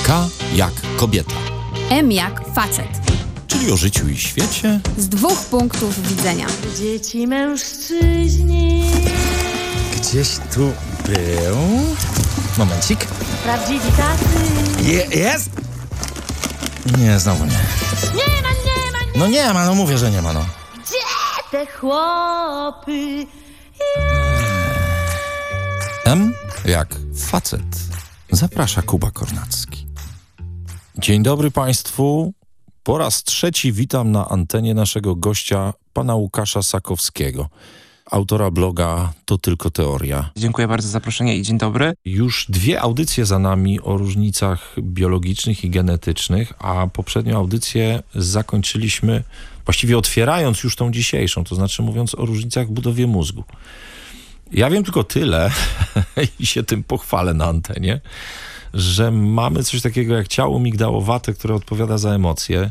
K jak kobieta. M jak facet. Czyli o życiu i świecie. Z 2 punktów widzenia. Dzieci, mężczyźni. Gdzieś tu był... Momencik. Prawdziwi tacy. Jest! Nie, znowu nie. Nie ma. No nie ma, no mówię, że nie ma, no. Gdzie te chłopy? M jak facet. Zaprasza Kuba Kornacki. Dzień dobry Państwu. Po raz 3 witam na antenie naszego gościa, pana Łukasza Sakowskiego, autora bloga To Tylko Teoria. Dziękuję bardzo za zaproszenie i dzień dobry. Już 2 audycje za nami o różnicach biologicznych i genetycznych, a poprzednią audycję zakończyliśmy, właściwie otwierając już tą dzisiejszą, to znaczy mówiąc o różnicach w budowie mózgu. Ja wiem tylko tyle i się tym pochwalę na antenie, że mamy coś takiego jak ciało migdałowate, które odpowiada za emocje.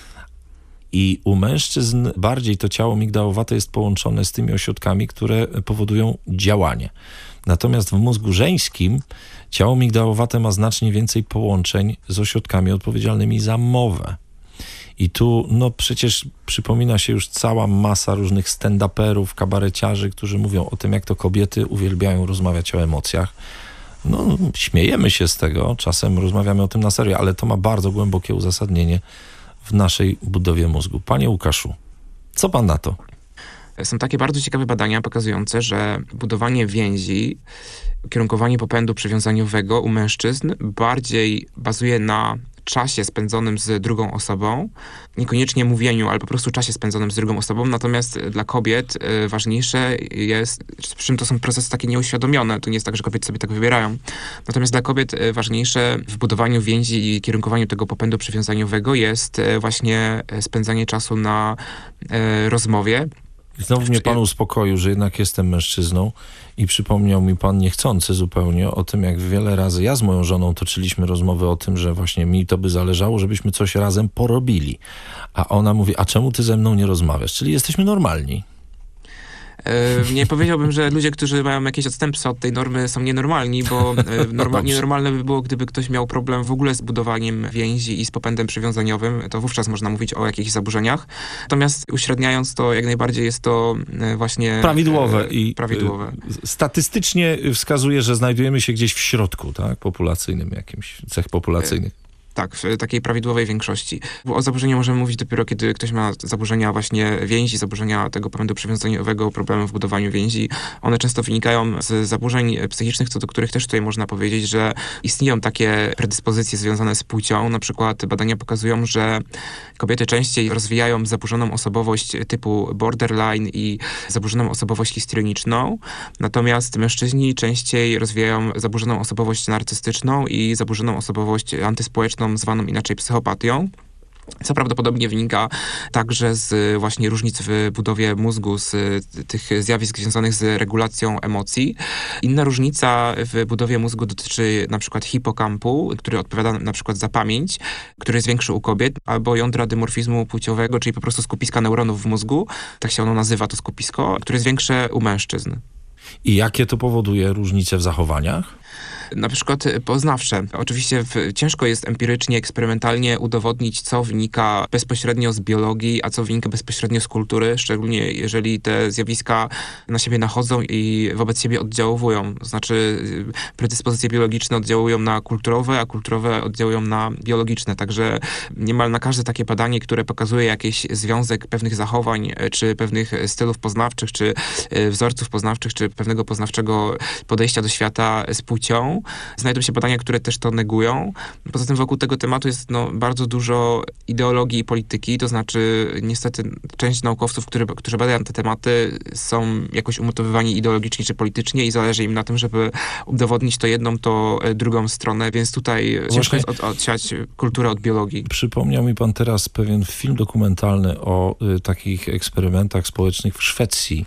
I u mężczyzn bardziej to ciało migdałowate jest połączone z tymi ośrodkami, które powodują działanie. Natomiast w mózgu żeńskim ciało migdałowate ma znacznie więcej połączeń z ośrodkami odpowiedzialnymi za mowę. I tu, no przecież przypomina się już cała masa różnych stand-uperów, kabareciarzy, którzy mówią o tym, jak to kobiety uwielbiają rozmawiać o emocjach. No, śmiejemy się z tego, czasem rozmawiamy o tym na serio, ale to ma bardzo głębokie uzasadnienie w naszej budowie mózgu. Panie Łukaszu, co pan na to? Są takie bardzo ciekawe badania pokazujące, że budowanie więzi, kierunkowanie popędu przywiązaniowego u mężczyzn bardziej bazuje na czasie spędzonym z drugą osobą, niekoniecznie mówieniu, ale po prostu czasie spędzonym z drugą osobą, natomiast dla kobiet ważniejsze jest, przy czym to są procesy takie nieuświadomione, to nie jest tak, że kobiety sobie tak wybierają, natomiast dla kobiet ważniejsze w budowaniu więzi i kierunkowaniu tego popędu przywiązaniowego jest właśnie spędzanie czasu na rozmowie. Znowu mnie pan uspokoił, że jednak jestem mężczyzną i przypomniał mi pan niechcący zupełnie o tym, jak wiele razy ja z moją żoną toczyliśmy rozmowy o tym, że właśnie mi to by zależało, żebyśmy coś razem porobili. A ona mówi, a czemu ty ze mną nie rozmawiasz? Czyli jesteśmy normalni. Nie powiedziałbym, że ludzie, którzy mają jakieś odstępstwa od tej normy, są nienormalni, bo nienormalne by było, gdyby ktoś miał problem w ogóle z budowaniem więzi i z popędem przywiązaniowym, to wówczas można mówić o jakichś zaburzeniach. Natomiast uśredniając to, jak najbardziej jest to właśnie prawidłowe. I prawidłowe. Statystycznie wskazuje, że znajdujemy się gdzieś w środku, tak, populacyjnym jakimś, cech populacyjnych. Tak, w takiej prawidłowej większości. O zaburzeniu możemy mówić dopiero, kiedy ktoś ma zaburzenia właśnie więzi, zaburzenia tego popędu przywiązaniowego, problemy w budowaniu więzi. One często wynikają z zaburzeń psychicznych, co do których też tutaj można powiedzieć, że istnieją takie predyspozycje związane z płcią. Na przykład badania pokazują, że kobiety częściej rozwijają zaburzoną osobowość typu borderline i zaburzoną osobowość histrioniczną, natomiast mężczyźni częściej rozwijają zaburzoną osobowość narcystyczną i zaburzoną osobowość antyspołeczną, zwaną inaczej psychopatią, co prawdopodobnie wynika także z właśnie różnic w budowie mózgu, z tych zjawisk związanych z regulacją emocji. Inna różnica w budowie mózgu dotyczy na przykład hipokampu, który odpowiada na przykład za pamięć, który jest większy u kobiet, albo jądra dymorfizmu płciowego, czyli po prostu skupiska neuronów w mózgu, tak się ono nazywa, to skupisko, które jest większe u mężczyzn. I jakie to powoduje różnice w zachowaniach? Na przykład poznawcze. Oczywiście ciężko jest empirycznie, eksperymentalnie udowodnić, co wynika bezpośrednio z biologii, a co wynika bezpośrednio z kultury, szczególnie jeżeli te zjawiska na siebie nachodzą i wobec siebie oddziałują. To znaczy predyspozycje biologiczne oddziałują na kulturowe, a kulturowe oddziałują na biologiczne. Także niemal na każde takie badanie, które pokazuje jakiś związek pewnych zachowań, czy pewnych stylów poznawczych, czy wzorców poznawczych, czy pewnego poznawczego podejścia do świata z płcią, znajdą się badania, które też to negują. Poza tym wokół tego tematu jest bardzo dużo ideologii i polityki, to znaczy niestety część naukowców, którzy badają te tematy, są jakoś umotywowani ideologicznie czy politycznie i zależy im na tym, żeby udowodnić to jedną, to drugą stronę, więc tutaj ciężko jest odsiać kulturę od biologii. Przypomniał mi pan teraz pewien film dokumentalny o takich eksperymentach społecznych w Szwecji,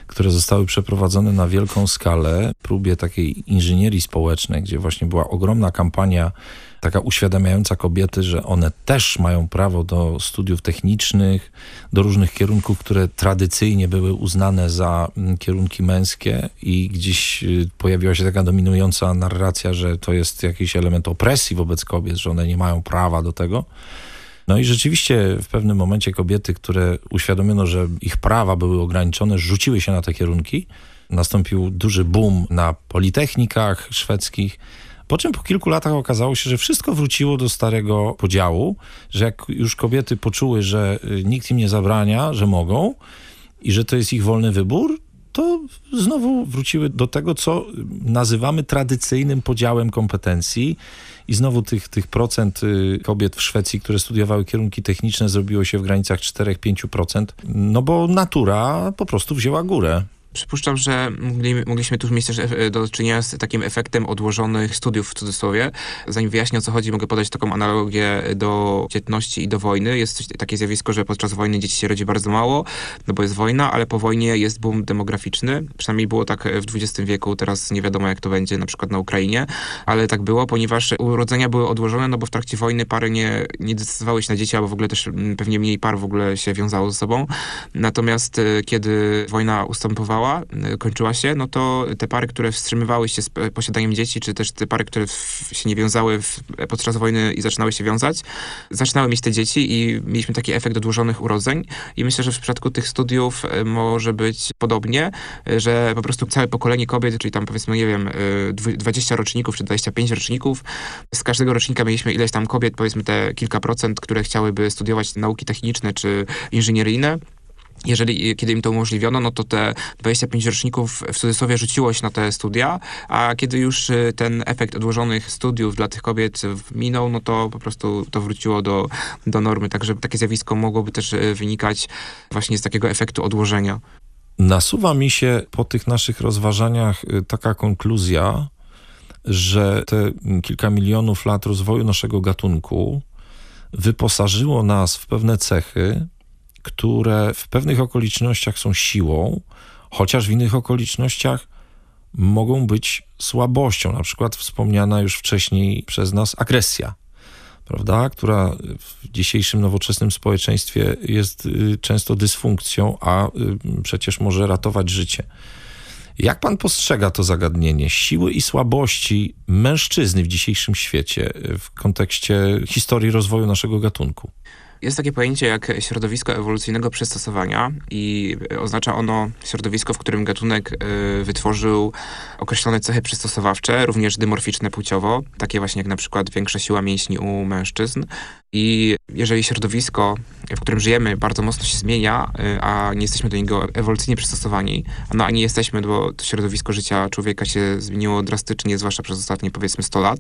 które zostały przeprowadzone na wielką skalę, próbie takiej inżynierii społecznej, gdzie właśnie była ogromna kampania taka uświadamiająca kobiety, że one też mają prawo do studiów technicznych, do różnych kierunków, które tradycyjnie były uznane za kierunki męskie i gdzieś pojawiła się taka dominująca narracja, że to jest jakiś element opresji wobec kobiet, że one nie mają prawa do tego. No i rzeczywiście w pewnym momencie kobiety, które uświadomiono, że ich prawa były ograniczone, rzuciły się na te kierunki. Nastąpił duży boom na politechnikach szwedzkich, po czym po kilku latach okazało się, że wszystko wróciło do starego podziału, że jak już kobiety poczuły, że nikt im nie zabrania, że mogą i że to jest ich wolny wybór, to znowu wróciły do tego, co nazywamy tradycyjnym podziałem kompetencji. I znowu tych procent kobiet w Szwecji, które studiowały kierunki techniczne, zrobiło się w granicach 4-5%, no bo natura po prostu wzięła górę. Przypuszczam, że mogliśmy tu mieć też do czynienia z takim efektem odłożonych studiów w cudzysłowie. Zanim wyjaśnię, o co chodzi, mogę podać taką analogię do dzietności i do wojny. Jest takie zjawisko, że podczas wojny dzieci się rodzi bardzo mało, no bo jest wojna, ale po wojnie jest boom demograficzny. Przynajmniej było tak w XX wieku, teraz nie wiadomo jak to będzie na przykład na Ukrainie, ale tak było, ponieważ urodzenia były odłożone, no bo w trakcie wojny pary nie decydowały się na dzieci, albo w ogóle też pewnie mniej par w ogóle się wiązało ze sobą. Natomiast kiedy wojna ustępowała, kończyła się, no to te pary, które wstrzymywały się z posiadaniem dzieci, czy też te pary, które się nie wiązały podczas wojny i zaczynały się wiązać, zaczynały mieć te dzieci i mieliśmy taki efekt odłożonych urodzeń i myślę, że w przypadku tych studiów może być podobnie, że po prostu całe pokolenie kobiet, czyli tam powiedzmy, nie wiem, 20 roczników, czy 25 roczników, z każdego rocznika mieliśmy ileś tam kobiet, powiedzmy te kilka procent, które chciałyby studiować nauki techniczne, czy inżynieryjne. Kiedy im to umożliwiono, no to te 25 roczników w cudzysłowie rzuciło się na te studia, a kiedy już ten efekt odłożonych studiów dla tych kobiet minął, no to po prostu to wróciło do normy. Także takie zjawisko mogłoby też wynikać właśnie z takiego efektu odłożenia. Nasuwa mi się po tych naszych rozważaniach taka konkluzja, że te kilka milionów lat rozwoju naszego gatunku wyposażyło nas w pewne cechy, które w pewnych okolicznościach są siłą, chociaż w innych okolicznościach mogą być słabością. Na przykład wspomniana już wcześniej przez nas agresja, prawda? Która w dzisiejszym nowoczesnym społeczeństwie jest często dysfunkcją, a przecież może ratować życie. Jak pan postrzega to zagadnienie siły i słabości mężczyzny w dzisiejszym świecie w kontekście historii rozwoju naszego gatunku? Jest takie pojęcie jak środowisko ewolucyjnego przystosowania i oznacza ono środowisko, w którym gatunek wytworzył określone cechy przystosowawcze, również dymorficzne płciowo, takie właśnie jak na przykład większa siła mięśni u mężczyzn. I jeżeli środowisko, w którym żyjemy, bardzo mocno się zmienia, a nie jesteśmy do niego ewolucyjnie przystosowani, no a nie jesteśmy, bo to środowisko życia człowieka się zmieniło drastycznie, zwłaszcza przez ostatnie powiedzmy 100 lat,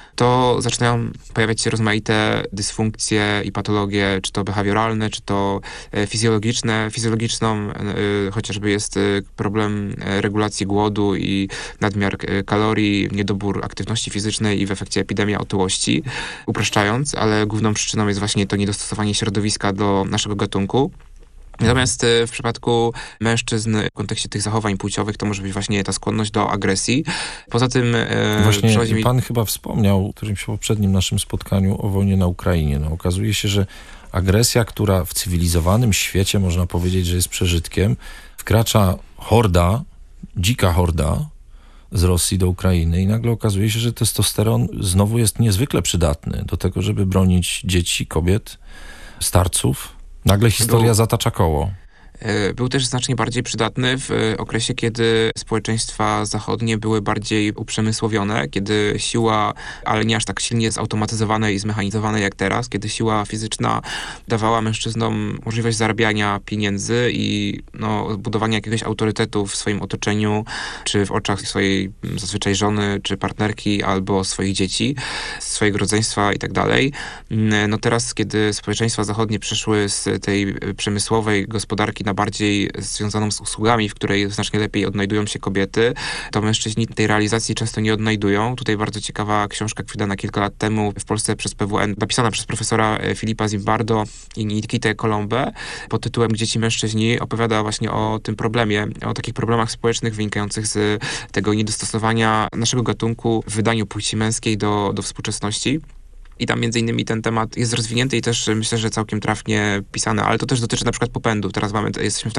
to zaczynają pojawiać się rozmaite dysfunkcje i patologie, czy to behawioralne, czy to fizjologiczne. Fizjologiczną chociażby jest problem regulacji głodu i nadmiar kalorii, niedobór aktywności fizycznej i w efekcie epidemia otyłości, upraszczając, ale główną przyczyną jest właśnie to niedostosowanie środowiska do naszego gatunku. Natomiast w przypadku mężczyzn w kontekście tych zachowań płciowych to może być właśnie ta skłonność do agresji. Poza tym... Właśnie pan chyba wspomniał w którymś poprzednim naszym spotkaniu o wojnie na Ukrainie. No, okazuje się, że agresja, która w cywilizowanym świecie można powiedzieć, że jest przeżytkiem, wkracza horda, dzika horda z Rosji do Ukrainy i nagle okazuje się, że testosteron znowu jest niezwykle przydatny do tego, żeby bronić dzieci, kobiet, starców. Nagle historia zatacza koło. Był też znacznie bardziej przydatny w okresie, kiedy społeczeństwa zachodnie były bardziej uprzemysłowione, kiedy siła, ale nie aż tak silnie zautomatyzowane i zmechanizowane jak teraz, kiedy siła fizyczna dawała mężczyznom możliwość zarabiania pieniędzy i budowania jakiegoś autorytetu w swoim otoczeniu, czy w oczach swojej zazwyczaj żony, czy partnerki, albo swoich dzieci, swojego rodzeństwa i tak dalej. No teraz, kiedy społeczeństwa zachodnie przeszły z tej przemysłowej gospodarki na bardziej związaną z usługami, w której znacznie lepiej odnajdują się kobiety, to mężczyźni tej realizacji często nie odnajdują. Tutaj bardzo ciekawa książka wydana kilka lat temu w Polsce przez PWN, napisana przez profesora Filipa Zimbardo i Nikitę Kolombę pod tytułem Gdzie ci mężczyźni, opowiada właśnie o tym problemie, o takich problemach społecznych wynikających z tego niedostosowania naszego gatunku w wydaniu płci męskiej do współczesności. I tam między innymi ten temat jest rozwinięty i też myślę, że całkiem trafnie pisany, ale to też dotyczy na przykład popędów. Teraz jesteśmy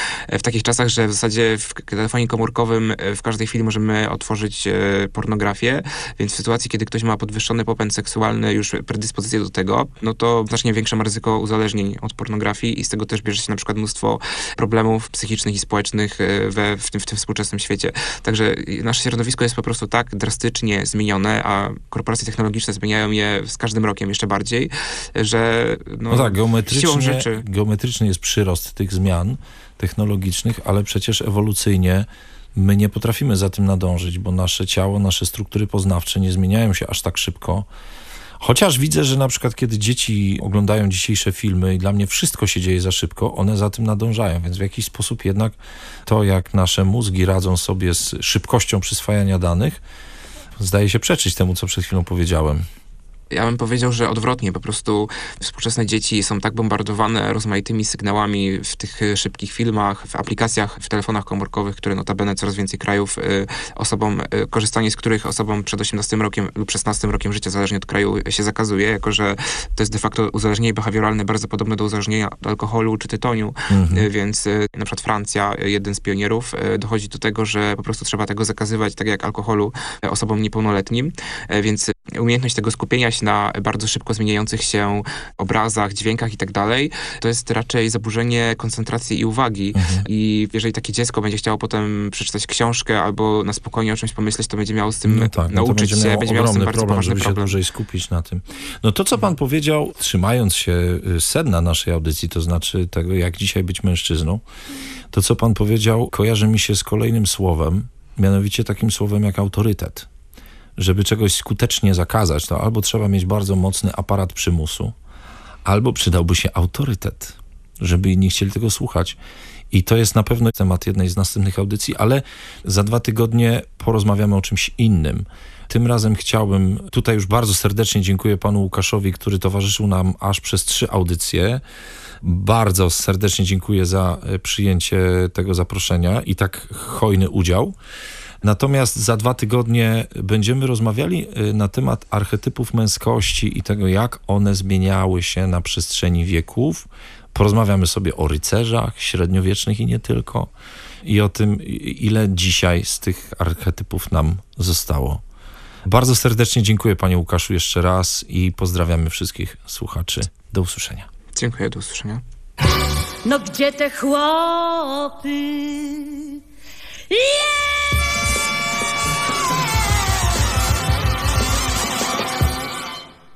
w takich czasach, że w zasadzie w telefonie komórkowym w każdej chwili możemy otworzyć pornografię, więc w sytuacji, kiedy ktoś ma podwyższony popęd seksualny, już predyspozycję do tego, no to znacznie większe ma ryzyko uzależnień od pornografii i z tego też bierze się na przykład mnóstwo problemów psychicznych i społecznych w tym współczesnym świecie. Także nasze środowisko jest po prostu tak drastycznie zmienione, a korporacje technologiczne zmieniają je z każdym rokiem jeszcze bardziej, że no tak, siłą rzeczy... geometryczny jest przyrost tych zmian technologicznych, ale przecież ewolucyjnie my nie potrafimy za tym nadążyć, bo nasze ciało, nasze struktury poznawcze nie zmieniają się aż tak szybko. Chociaż widzę, że na przykład kiedy dzieci oglądają dzisiejsze filmy i dla mnie wszystko się dzieje za szybko, one za tym nadążają, więc w jakiś sposób jednak to, jak nasze mózgi radzą sobie z szybkością przyswajania danych, zdaje się przeczyć temu, co przed chwilą powiedziałem. Ja bym powiedział, że odwrotnie, po prostu współczesne dzieci są tak bombardowane rozmaitymi sygnałami w tych szybkich filmach, w aplikacjach, w telefonach komórkowych, które notabene coraz więcej krajów korzystanie z których osobom przed 18 rokiem lub 16 rokiem życia, zależnie od kraju, się zakazuje, jako że to jest de facto uzależnienie behawioralne bardzo podobne do uzależnienia od alkoholu czy tytoniu, więc na przykład Francja, jeden z pionierów, dochodzi do tego, że po prostu trzeba tego zakazywać, tak jak alkoholu, osobom niepełnoletnim, więc umiejętność tego skupienia się na bardzo szybko zmieniających się obrazach, dźwiękach i tak dalej, to jest raczej zaburzenie koncentracji i uwagi. I jeżeli takie dziecko będzie chciało potem przeczytać książkę albo na spokojnie o czymś pomyśleć, to będzie miało z tym nauczyć się, będzie miał z tym bardzo poważny żeby się dłużej skupić na tym. No to, co pan powiedział, trzymając się sedna naszej audycji, to znaczy tego, jak dzisiaj być mężczyzną, to, co pan powiedział, kojarzy mi się z kolejnym słowem, mianowicie takim słowem jak autorytet. Żeby czegoś skutecznie zakazać, to albo trzeba mieć bardzo mocny aparat przymusu, albo przydałby się autorytet, żeby inni chcieli tego słuchać. I to jest na pewno temat jednej z następnych audycji, ale za 2 tygodnie porozmawiamy o czymś innym. Tym razem chciałbym, tutaj już bardzo serdecznie dziękuję panu Łukaszowi, który towarzyszył nam aż przez 3 audycje. Bardzo serdecznie dziękuję za przyjęcie tego zaproszenia i tak hojny udział. Natomiast za 2 tygodnie będziemy rozmawiali na temat archetypów męskości i tego, jak one zmieniały się na przestrzeni wieków. Porozmawiamy sobie o rycerzach średniowiecznych i nie tylko. I o tym, ile dzisiaj z tych archetypów nam zostało. Bardzo serdecznie dziękuję panie Łukaszu jeszcze raz i pozdrawiamy wszystkich słuchaczy. Do usłyszenia. Dziękuję, do usłyszenia. No gdzie te chłopy? Yeah!